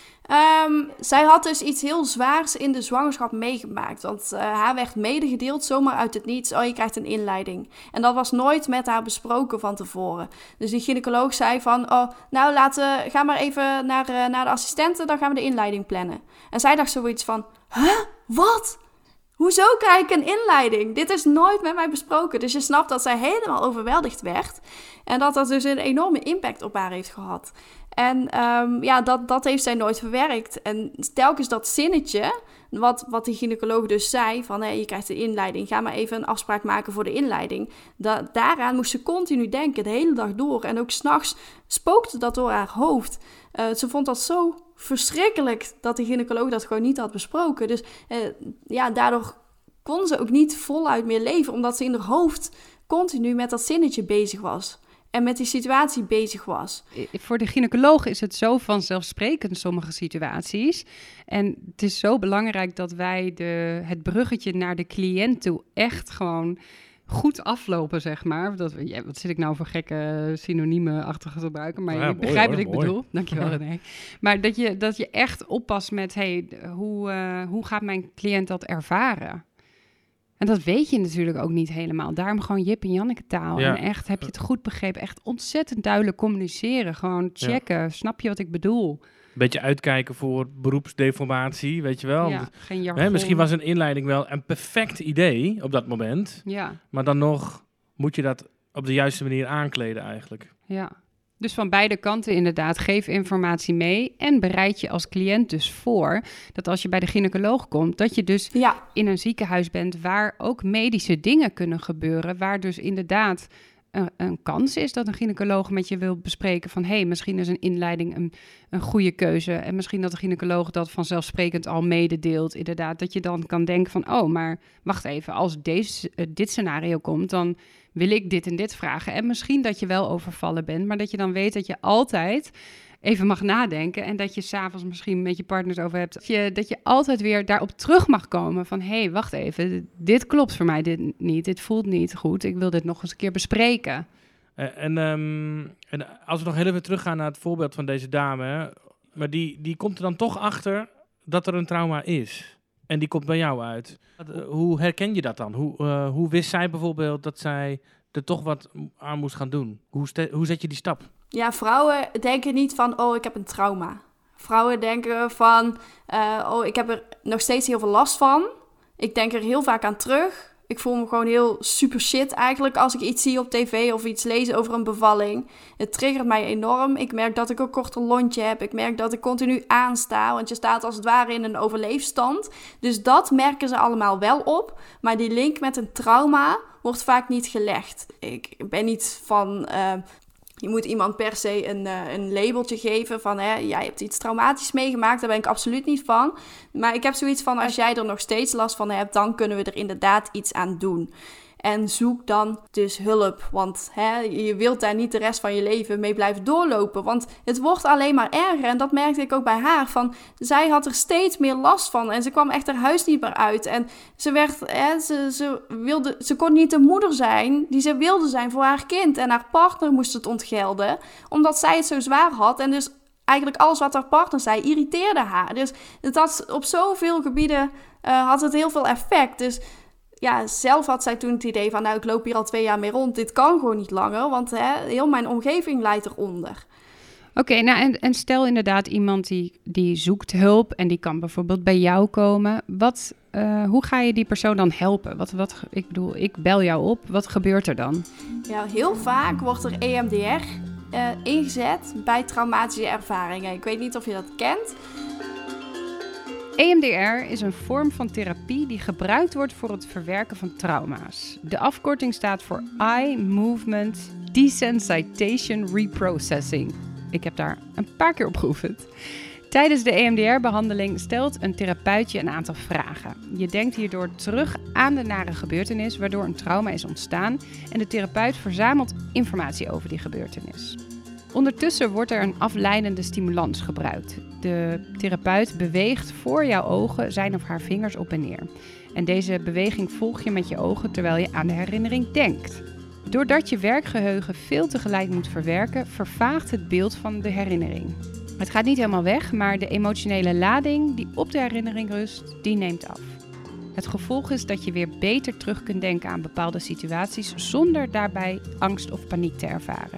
A: Um, zij had dus iets heel zwaars in de zwangerschap meegemaakt. Want uh, haar werd medegedeeld zomaar uit het niets. Oh, je krijgt een inleiding. En dat was nooit met haar besproken van tevoren. Dus die gynaecoloog zei van... Oh, nou, laten, ga maar even naar, uh, naar de assistenten. Dan gaan we de inleiding plannen. En zij dacht zoiets van... Huh? Wat? Hoezo krijg ik een inleiding? Dit is nooit met mij besproken. Dus je snapt dat zij helemaal overweldigd werd. En dat dat dus een enorme impact op haar heeft gehad. En um, ja, dat, dat heeft zij nooit verwerkt. En telkens dat zinnetje, wat, wat die gynaecoloog dus zei... van hey, je krijgt de inleiding, ga maar even een afspraak maken voor de inleiding. Da- daaraan moest ze continu denken, de hele dag door. En ook 's nachts spookte dat door haar hoofd. Uh, ze vond dat zo verschrikkelijk dat de gynaecoloog dat gewoon niet had besproken. Dus uh, ja, daardoor kon ze ook niet voluit meer leven... omdat ze in haar hoofd continu met dat zinnetje bezig was... en met die situatie bezig was.
B: Voor de gynaecoloog is het zo vanzelfsprekend, sommige situaties. En het is zo belangrijk dat wij de, het bruggetje naar de cliënt toe echt gewoon goed aflopen, zeg maar. Dat, ja, wat zit ik nou voor gekke synoniemen achter te gebruiken? Maar ja, je begrijpt wat ik mooi. bedoel. Dankjewel, René. Maar dat je, dat je echt oppast met... hey, hoe, uh, hoe gaat mijn cliënt dat ervaren? En dat weet je natuurlijk ook niet helemaal. Daarom gewoon Jip en Janneke taal. Ja. En echt, heb je het goed begrepen? Echt ontzettend duidelijk communiceren. Gewoon checken. Ja. Snap je wat ik bedoel?
D: Een beetje uitkijken voor beroepsdeformatie, weet je wel.
B: Ja, geen jargon.
D: Hè, misschien was een inleiding wel een perfect idee op dat moment.
B: Ja.
D: Maar dan nog moet je dat op de juiste manier aankleden eigenlijk.
B: Ja. Dus van beide kanten inderdaad, geef informatie mee en bereid je als cliënt dus voor dat als je bij de gynaecoloog komt, dat je dus ja. in een ziekenhuis bent waar ook medische dingen kunnen gebeuren, waar dus inderdaad een, een kans is dat een gynaecoloog met je wil bespreken van hé, hey, misschien is een inleiding een, een goede keuze en misschien dat de gynaecoloog dat vanzelfsprekend al mededeelt. Inderdaad, dat je dan kan denken van oh, maar wacht even, als deze, uh, dit scenario komt, dan wil ik dit en dit vragen. En misschien dat je wel overvallen bent, maar dat je dan weet dat je altijd even mag nadenken en dat je 's avonds misschien met je partners over hebt. Dat je, dat je altijd weer daarop terug mag komen van hé, hey, wacht even, dit klopt voor mij dit niet, dit voelt niet goed, ik wil dit nog eens een keer bespreken.
D: Uh, en, um, en als we nog heel even teruggaan naar het voorbeeld van deze dame, hè, maar die, die komt er dan toch achter dat er een trauma is. En die komt bij jou uit. Uh, hoe herken je dat dan? Hoe, uh, hoe wist zij bijvoorbeeld dat zij er toch wat aan moest gaan doen? Hoe, ste- hoe zet je die stap?
A: Ja, vrouwen denken niet van, oh, ik heb een trauma. Vrouwen denken van, uh, oh, ik heb er nog steeds heel veel last van. Ik denk er heel vaak aan terug. Ik voel me gewoon heel super shit eigenlijk als ik iets zie op tv of iets lees over een bevalling. Het triggert mij enorm. Ik merk dat ik een korter lontje heb. Ik merk dat ik continu aansta, want je staat als het ware in een overleefstand. Dus dat merken ze allemaal wel op. Maar die link met een trauma wordt vaak niet gelegd. Ik ben niet van... Uh, Je moet iemand per se een, uh, een labeltje geven van hè, jij hebt iets traumatisch meegemaakt. Daar ben ik absoluut niet van. Maar ik heb zoiets van, als jij er nog steeds last van hebt, dan kunnen we er inderdaad iets aan doen. En zoek dan dus hulp, want hè, je wilt daar niet de rest van je leven mee blijven doorlopen. Want het wordt alleen maar erger en dat merkte ik ook bij haar. Van, zij had er steeds meer last van en ze kwam echt haar huis niet meer uit. En ze, werd, hè, ze, ze, wilde, ze kon niet de moeder zijn die ze wilde zijn voor haar kind. En haar partner moest het ontgelden, omdat zij het zo zwaar had. En dus eigenlijk alles wat haar partner zei irriteerde haar. Dus het had, op zoveel gebieden uh, had het heel veel effect. Dus... Ja, zelf had zij toen het idee van, nou, ik loop hier al twee jaar mee rond. Dit kan gewoon niet langer, want hè, heel mijn omgeving leidt eronder.
B: Oké, okay, nou en, en stel inderdaad iemand die, die zoekt hulp en die kan bijvoorbeeld bij jou komen. Wat, uh, hoe ga je die persoon dan helpen? Wat, wat, ik bedoel, ik bel jou op. Wat gebeurt er dan?
A: Ja, heel vaak wordt er E M D R uh, ingezet bij traumatische ervaringen. Ik weet niet of je dat kent.
B: E M D R is een vorm van therapie die gebruikt wordt voor het verwerken van trauma's. De afkorting staat voor Eye Movement Desensitization Reprocessing. Ik heb daar een paar keer op geoefend. Tijdens de E M D R-behandeling stelt een therapeut je een aantal vragen. Je denkt hierdoor terug aan de nare gebeurtenis waardoor een trauma is ontstaan en de therapeut verzamelt informatie over die gebeurtenis. Ondertussen wordt er een afleidende stimulans gebruikt. De therapeut beweegt voor jouw ogen zijn of haar vingers op en neer. En deze beweging volg je met je ogen terwijl je aan de herinnering denkt. Doordat je werkgeheugen veel tegelijk moet verwerken, vervaagt het beeld van de herinnering. Het gaat niet helemaal weg, maar de emotionele lading die op de herinnering rust, die neemt af. Het gevolg is dat je weer beter terug kunt denken aan bepaalde situaties zonder daarbij angst of paniek te ervaren.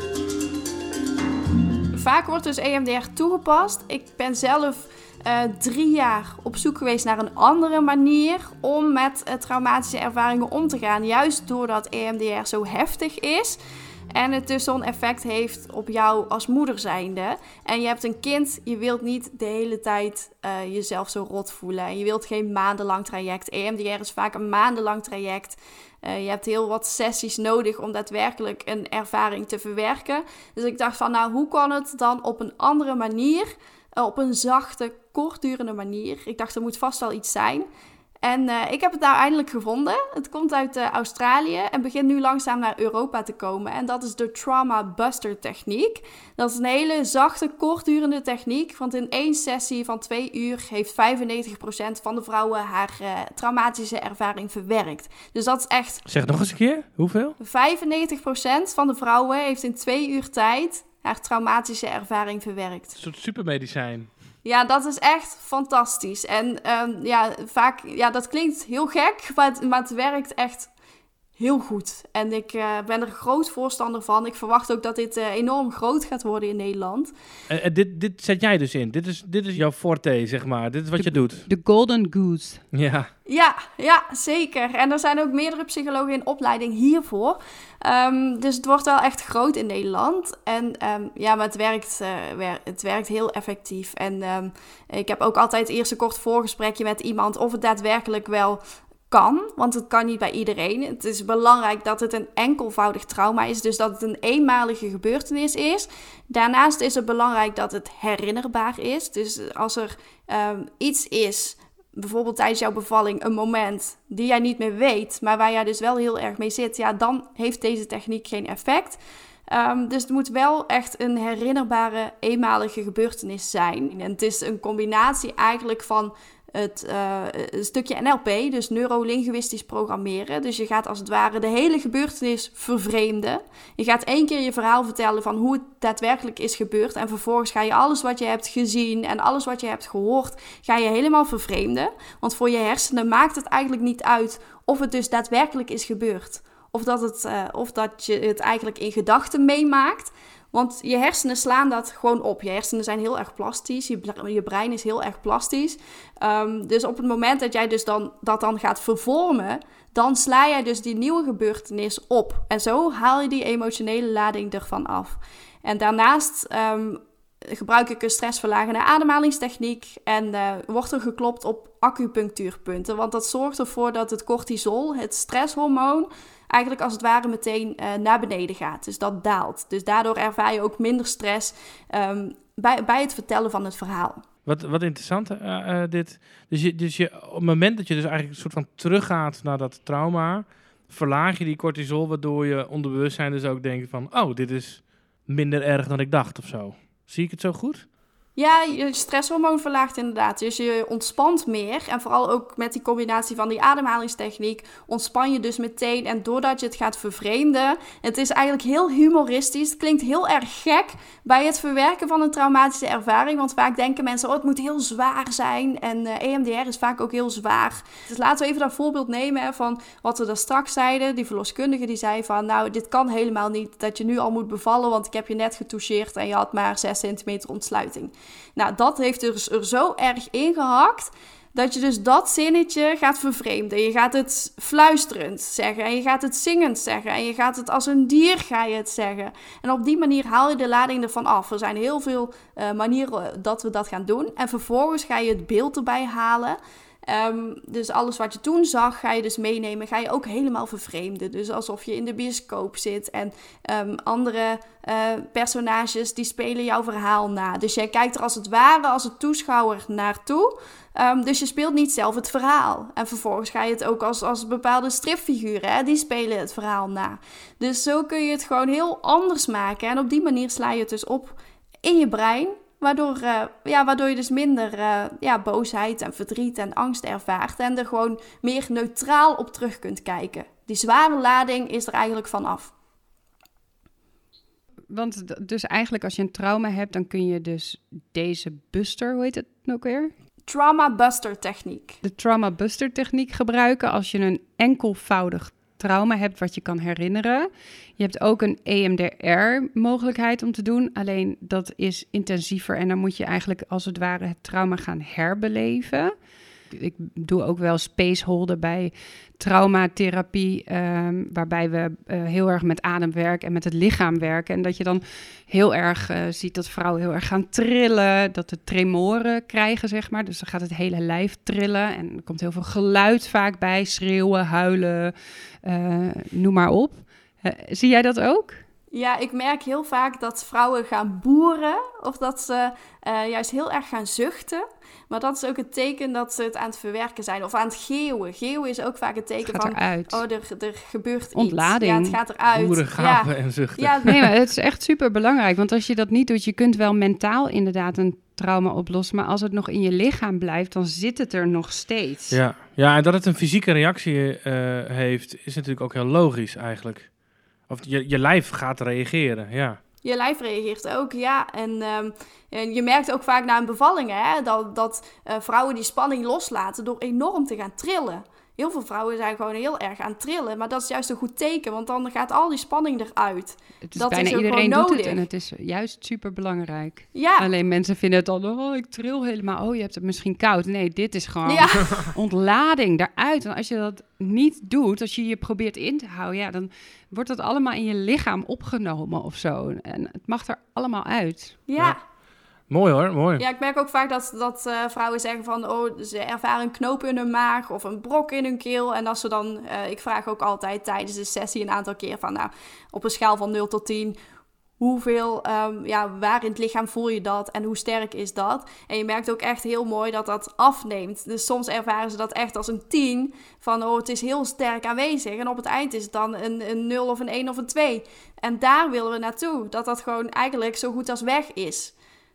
A: Vaak wordt dus E M D R toegepast. Ik ben zelf uh, drie jaar op zoek geweest naar een andere manier om met uh, traumatische ervaringen om te gaan. Juist doordat E M D R zo heftig is. En het dus zo'n effect heeft op jou als moeder zijnde. En je hebt een kind, je wilt niet de hele tijd uh, jezelf zo rot voelen. En je wilt geen maandenlang traject. E M D R is vaak een maandenlang traject. Uh, je hebt heel wat sessies nodig om daadwerkelijk een ervaring te verwerken. Dus ik dacht van, nou, hoe kan het dan op een andere manier? Uh, op een zachte, kortdurende manier. Ik dacht, er moet vast wel iets zijn. En uh, ik heb het nou eindelijk gevonden. Het komt uit uh, Australië en begint nu langzaam naar Europa te komen. En dat is de Trauma Buster techniek. Dat is een hele zachte, kortdurende techniek. Want in één sessie van twee uur heeft vijfennegentig procent van de vrouwen haar uh, traumatische ervaring verwerkt. Dus dat is echt...
D: Zeg nog eens een keer, hoeveel?
A: vijfennegentig procent van de vrouwen heeft in twee uur tijd haar traumatische ervaring verwerkt.
D: Een soort supermedicijn.
A: Ja, dat is echt fantastisch. En um, ja, vaak, ja, dat klinkt heel gek, maar het, maar het werkt echt heel goed. En ik uh, ben er groot voorstander van. Ik verwacht ook dat dit uh, enorm groot gaat worden in Nederland.
D: En, en dit, dit zet jij dus in? Dit is, dit is jouw forte, zeg maar. Dit is wat
B: de,
D: je doet?
B: De golden goose.
D: Ja.
A: Ja, ja, zeker. En er zijn ook meerdere psychologen in opleiding hiervoor. Um, dus het wordt wel echt groot in Nederland. En um, ja, maar het werkt, uh, wer- het werkt heel effectief. En um, ik heb ook altijd eerst een kort voorgesprekje met iemand of het daadwerkelijk wel kan. Want het kan niet bij iedereen. Het is belangrijk dat het een enkelvoudig trauma is. Dus dat het een eenmalige gebeurtenis is. Daarnaast is het belangrijk dat het herinnerbaar is. Dus als er um, iets is, bijvoorbeeld tijdens jouw bevalling, een moment die jij niet meer weet, maar waar jij dus wel heel erg mee zit, ja, dan heeft deze techniek geen effect. Um, dus het moet wel echt een herinnerbare, eenmalige gebeurtenis zijn. En het is een combinatie eigenlijk van het uh, een stukje N L P, dus neurolinguïstisch programmeren. Dus je gaat als het ware de hele gebeurtenis vervreemden. Je gaat één keer je verhaal vertellen van hoe het daadwerkelijk is gebeurd. En vervolgens ga je alles wat je hebt gezien en alles wat je hebt gehoord, ga je helemaal vervreemden. Want voor je hersenen maakt het eigenlijk niet uit of het dus daadwerkelijk is gebeurd. Of dat, het, uh, of dat je het eigenlijk in gedachten meemaakt. Want je hersenen slaan dat gewoon op. Je hersenen zijn heel erg plastisch. Je, je brein is heel erg plastisch. Um, dus op het moment dat jij dus dan, dat dan gaat vervormen, dan sla jij dus die nieuwe gebeurtenis op. En zo haal je die emotionele lading ervan af. En daarnaast um, gebruik ik een stressverlagende ademhalingstechniek. En uh, wordt er geklopt op acupunctuurpunten. Want dat zorgt ervoor dat het cortisol, het stresshormoon, eigenlijk als het ware meteen uh, naar beneden gaat. Dus dat daalt. Dus daardoor ervaar je ook minder stress um, bij, bij het vertellen van het verhaal.
D: Wat, wat interessant, uh, uh, dit. Dus, je, dus je, op het moment dat je dus eigenlijk een soort van teruggaat naar dat trauma, verlaag je die cortisol, waardoor je onderbewustzijn dus ook denkt van, oh, dit is minder erg dan ik dacht of zo. Zie ik het zo goed?
A: Ja, je stresshormoon verlaagt inderdaad. Dus je ontspant meer. En vooral ook met die combinatie van die ademhalingstechniek ontspan je dus meteen. En doordat je het gaat vervreemden, het is eigenlijk heel humoristisch. Het klinkt heel erg gek bij het verwerken van een traumatische ervaring. Want vaak denken mensen, oh, het moet heel zwaar zijn. En uh, E M D R is vaak ook heel zwaar. Dus laten we even dat voorbeeld nemen hè, van wat we daar straks zeiden. Die verloskundige die zei van, nou, dit kan helemaal niet dat je nu al moet bevallen, want ik heb je net getoucheerd en je had maar zes centimeter ontsluiting. Nou, dat heeft dus er zo erg ingehakt dat je dus dat zinnetje gaat vervreemden. Je gaat het fluisterend zeggen en je gaat het zingend zeggen en je gaat het als een dier ga je het zeggen. En op die manier haal je de lading ervan af. Er zijn heel veel uh, manieren dat we dat gaan doen. En vervolgens ga je het beeld erbij halen. Um, dus alles wat je toen zag, ga je dus meenemen, ga je ook helemaal vervreemden. Dus alsof je in de bioscoop zit en um, andere uh, personages die spelen jouw verhaal na. Dus jij kijkt er als het ware als een toeschouwer naartoe. Um, dus je speelt niet zelf het verhaal. En vervolgens ga je het ook als, als bepaalde stripfiguren, hè, die spelen het verhaal na. Dus zo kun je het gewoon heel anders maken. En op die manier sla je het dus op in je brein. Waardoor, uh, ja, waardoor je dus minder uh, ja, boosheid en verdriet en angst ervaart. En er gewoon meer neutraal op terug kunt kijken. Die zware lading is er eigenlijk vanaf.
B: want d- dus eigenlijk als je een trauma hebt, dan kun je dus deze buster, hoe heet het ook weer?
A: Trauma Buster techniek.
B: De Trauma Buster techniek gebruiken als je een enkelvoudig trauma hebt wat je kan herinneren. Je hebt ook een E M D R mogelijkheid om te doen, alleen dat is intensiever en dan moet je eigenlijk als het ware het trauma gaan herbeleven. Ik doe ook wel spaceholder bij traumatherapie, um, waarbij we uh, heel erg met adem werken en met het lichaam werken. En dat je dan heel erg uh, ziet dat vrouwen heel erg gaan trillen, dat de tremoren krijgen, zeg maar. Dus dan gaat het hele lijf trillen en er komt heel veel geluid vaak bij, schreeuwen, huilen, uh, noem maar op. Uh, zie jij dat ook?
A: Ja, ik merk heel vaak dat vrouwen gaan boeren of dat ze uh, juist heel erg gaan zuchten. Maar dat is ook het teken dat ze het aan het verwerken zijn of aan het geeuwen. Geeuwen is ook vaak het teken
B: het
A: van,
B: eruit.
A: oh, er, er gebeurt
B: Ontlading.
A: iets. Ja, het gaat eruit.
D: Boeren gapen
A: ja.
D: en zuchten.
A: Ja,
B: nee, maar het is echt super belangrijk. Want als je dat niet doet, je kunt wel mentaal inderdaad een trauma oplossen. Maar als het nog in je lichaam blijft, dan zit het er nog steeds.
D: Ja, ja en dat het een fysieke reactie uh, heeft, is natuurlijk ook heel logisch eigenlijk. Of je, je lijf gaat reageren, ja.
A: Je lijf reageert ook, ja. En, um, en je merkt ook vaak na een bevalling, hè, dat, dat uh, vrouwen die spanning loslaten door enorm te gaan trillen. Heel veel vrouwen zijn gewoon heel erg aan het trillen, maar dat is juist een goed teken, want dan gaat al die spanning eruit.
B: Het is
A: dat
B: bijna
A: is ook
B: iedereen
A: gewoon
B: doet
A: nodig.
B: het en het is juist super belangrijk.
A: Ja.
B: Alleen mensen vinden het dan, oh, ik tril helemaal. Oh, je hebt het misschien koud. Nee, dit is gewoon
A: Ja.
B: ontlading daaruit. En als je dat niet doet, als je je probeert in te houden, ja, dan wordt dat allemaal in je lichaam opgenomen of zo. En het mag er allemaal uit.
A: Ja.
D: Ja. Mooi hoor, mooi.
A: Ja, ik merk ook vaak dat, dat uh, vrouwen zeggen van, oh, ze ervaren een knoop in hun maag of een brok in hun keel. En als ze dan, uh, ik vraag ook altijd tijdens de sessie een aantal keer van, nou, op een schaal van nul tot tien, hoeveel, um, ja, waar in het lichaam voel je dat en hoe sterk is dat? En je merkt ook echt heel mooi dat dat afneemt. Dus soms ervaren ze dat echt als een tien, van, oh, het is heel sterk aanwezig. En op het eind is het dan een, een nul of een één of een twee. En daar willen we naartoe, dat dat gewoon eigenlijk zo goed als weg is.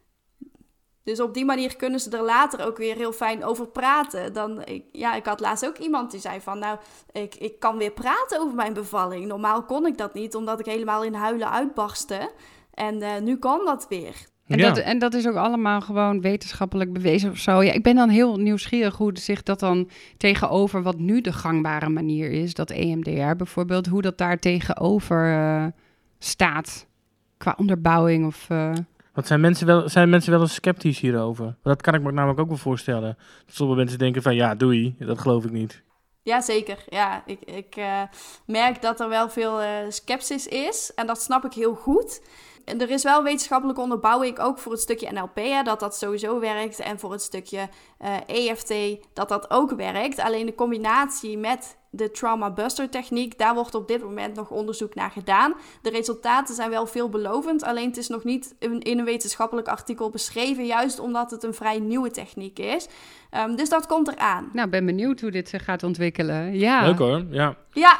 A: Dus op die manier kunnen ze er later ook weer heel fijn over praten. Dan, ik, ja, ik had laatst ook iemand die zei van, nou, ik, ik kan weer praten over mijn bevalling. Normaal kon ik dat niet, omdat ik helemaal in huilen uitbarstte. En uh, nu kan dat weer.
B: En,
D: Ja.
B: dat, en dat is ook allemaal gewoon wetenschappelijk bewezen of zo. Ja, ik ben dan heel nieuwsgierig hoe zich dat dan tegenover wat nu de gangbare manier is, dat E M D R bijvoorbeeld, hoe dat daar tegenover uh, staat qua onderbouwing of... Uh...
D: Want zijn mensen, wel, zijn mensen wel eens sceptisch hierover? Dat kan ik me namelijk ook wel voorstellen. Dat sommige mensen denken van, ja, doei, dat geloof ik niet.
A: Ja, zeker. Ja, ik, ik uh, merk dat er wel veel uh, sceptisch is. En dat snap ik heel goed. En er is wel wetenschappelijke onderbouwing ook voor het stukje N L P, hè, dat dat sowieso werkt. En voor het stukje uh, E F T, dat dat ook werkt. Alleen de combinatie met de Trauma Buster techniek, daar wordt op dit moment nog onderzoek naar gedaan. De resultaten zijn wel veelbelovend, alleen het is nog niet in, in een wetenschappelijk artikel beschreven, juist omdat het een vrij nieuwe techniek is. Um, dus dat komt eraan.
B: Nou, ben benieuwd hoe dit zich gaat ontwikkelen. Ja.
D: Leuk hoor, ja.
A: Ja.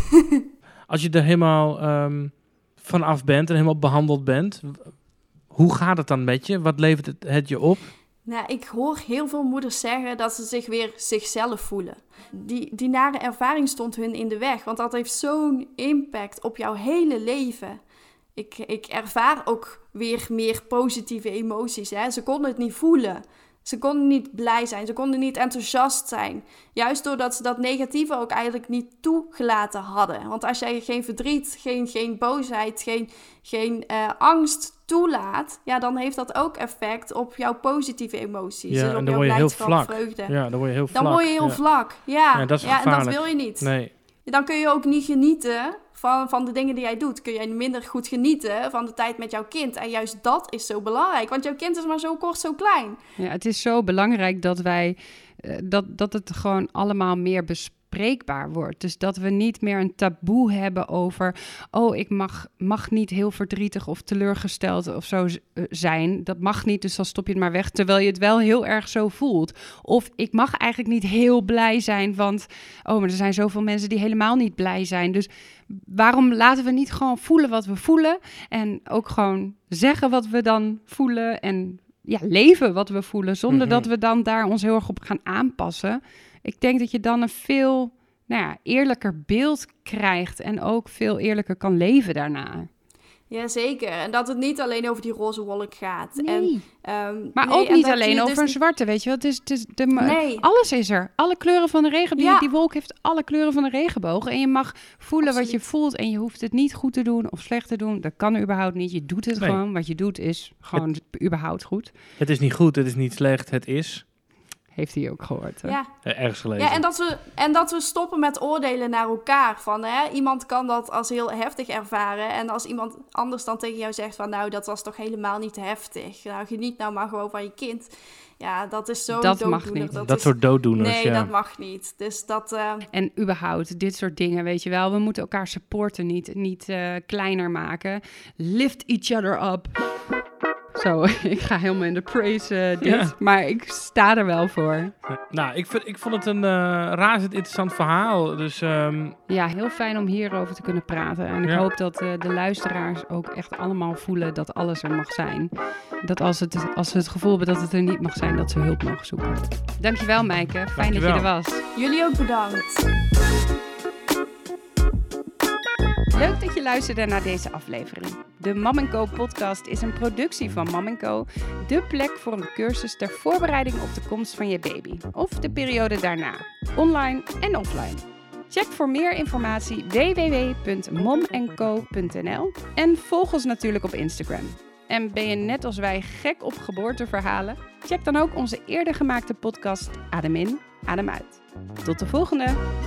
D: Als je er helemaal um, vanaf bent en helemaal behandeld bent, hoe gaat het dan met je? Wat levert het, het je op?
A: Nou, ik hoor heel veel moeders zeggen dat ze zich weer zichzelf voelen. Die, die nare ervaring stond hun in de weg, want dat heeft zo'n impact op jouw hele leven. Ik, ik ervaar ook weer meer positieve emoties. Hè. Ze konden het niet voelen. Ze konden niet blij zijn. Ze konden niet enthousiast zijn. Juist doordat ze dat negatieve ook eigenlijk niet toegelaten hadden. Want als jij geen verdriet, geen, geen boosheid, geen, geen uh, angst toelaat, ja, dan heeft dat ook effect op jouw positieve emoties.
D: Ja,
A: dus op
D: en dan
A: jouw
D: word je heel
A: blijdschap,
D: vlak.
A: vreugde.
D: Ja, dan word je heel vlak.
A: Dan word je heel
D: ja.
A: vlak. Ja,
D: ja, dat is
A: ja, en
D: gevaarlijk.
A: dat wil je niet.
D: Nee.
A: Dan kun je ook niet genieten van, van de dingen die jij doet. Kun jij minder goed genieten van de tijd met jouw kind. En juist dat is zo belangrijk. Want jouw kind is maar zo kort, zo klein.
B: Ja, het is zo belangrijk dat wij uh, dat, dat het gewoon allemaal meer bespreekbaar wordt. Dus dat we niet meer een taboe hebben over, oh, ik mag, mag niet heel verdrietig of teleurgesteld of zo z- zijn. Dat mag niet, dus dan stop je het maar weg, terwijl je het wel heel erg zo voelt. Of ik mag eigenlijk niet heel blij zijn, want, oh, maar er zijn zoveel mensen die helemaal niet blij zijn. Dus waarom laten we niet gewoon voelen wat we voelen en ook gewoon zeggen wat we dan voelen en ja, leven wat we voelen, zonder mm-hmm. dat we dan daar ons heel erg op gaan aanpassen. Ik denk dat je dan een veel nou ja, eerlijker beeld krijgt en ook veel eerlijker kan leven daarna.
A: Jazeker. En dat het niet alleen over die roze wolk gaat.
B: Nee.
A: En, um,
B: maar
A: nee,
B: ook niet
A: en
B: alleen over
A: dus
B: een zwarte, weet je wel. Het is, het is de,
A: nee.
B: Alles is er. Alle kleuren van de regenboog.
A: Ja.
B: Die wolk heeft alle kleuren van de regenboog. En je mag voelen Absoluut. Wat je voelt. En je hoeft het niet goed te doen of slecht te doen. Dat kan überhaupt niet. Je doet het nee. gewoon. Wat je doet is gewoon het, überhaupt goed.
D: Het is niet goed, het is niet slecht, het is...
B: Heeft hij ook gehoord. Hè?
A: Ja.
D: Ergens gelezen.
A: Ja, en dat, we, en dat we stoppen met oordelen naar elkaar. Van, hè, iemand kan dat als heel heftig ervaren. En als iemand anders dan tegen jou zegt van... nou, dat was toch helemaal niet heftig. Nou, geniet nou maar gewoon van je kind. Ja, dat is zo
B: Dat
A: dooddoener.
B: mag niet.
A: Dat,
D: dat
A: is,
D: soort dooddoeners,
A: Nee,
D: ja.
A: dat mag niet. Dus dat... Uh...
B: En überhaupt, dit soort dingen, weet je wel. We moeten elkaar supporten, niet, niet uh, kleiner maken. Lift each other up. Zo, ik ga helemaal in de praise uh, dit, ja. Maar ik sta er wel voor.
D: Nou, ik, vind, ik vond het een uh, razend interessant verhaal. Dus, um...
B: Ja, heel fijn om hierover te kunnen praten. En ik ja. hoop dat uh, de luisteraars ook echt allemaal voelen dat alles er mag zijn. Dat als, het, als ze het gevoel hebben dat het er niet mag zijn, dat ze hulp mogen zoeken. Dankjewel, Maaike. Fijn Dankjewel. Dat je er was.
A: Jullie ook bedankt.
B: Leuk dat je luisterde naar deze aflevering. De Mom en Co podcast is een productie van Mom en Co. De plek voor een cursus ter voorbereiding op de komst van je baby. Of de periode daarna. Online en offline. Check voor meer informatie w w w punt mom en co punt n l en volg ons natuurlijk op Instagram. En ben je net als wij gek op geboorteverhalen? Check dan ook onze eerder gemaakte podcast Adem in, Adem uit. Tot de volgende!